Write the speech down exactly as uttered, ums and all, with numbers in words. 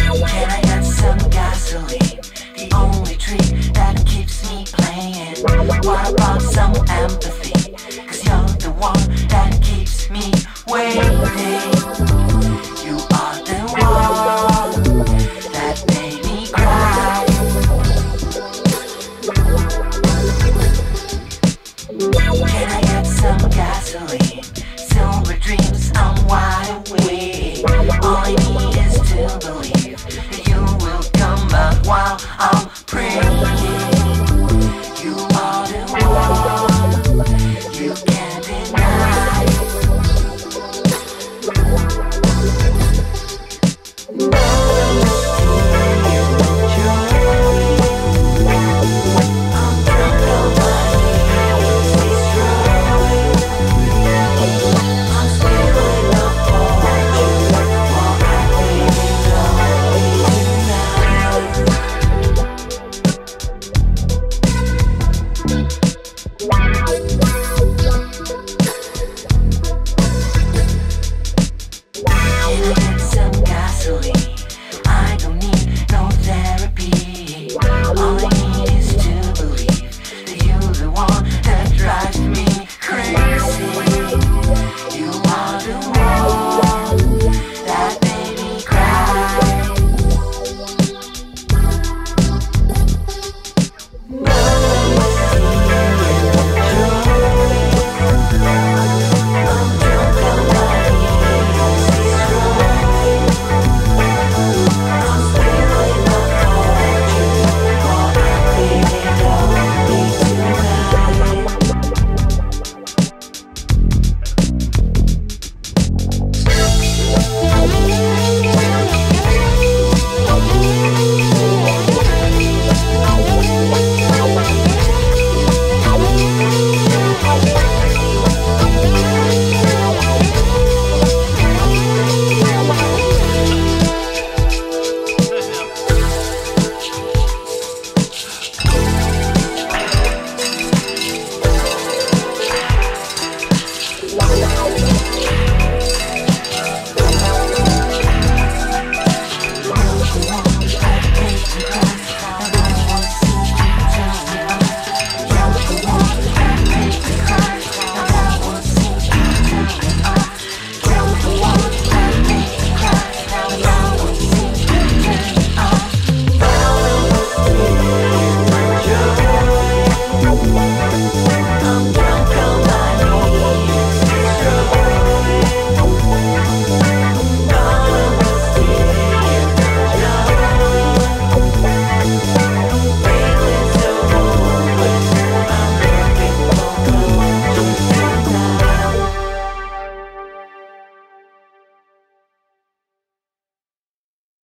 Can I get some gasoline? The only trick that keeps me playing. What about some empathy? Cause you're the one that keeps me waiting. You are the one that made me cry. Can I get some gasoline? Silver dreams, I'm wide awake. All I need is to believe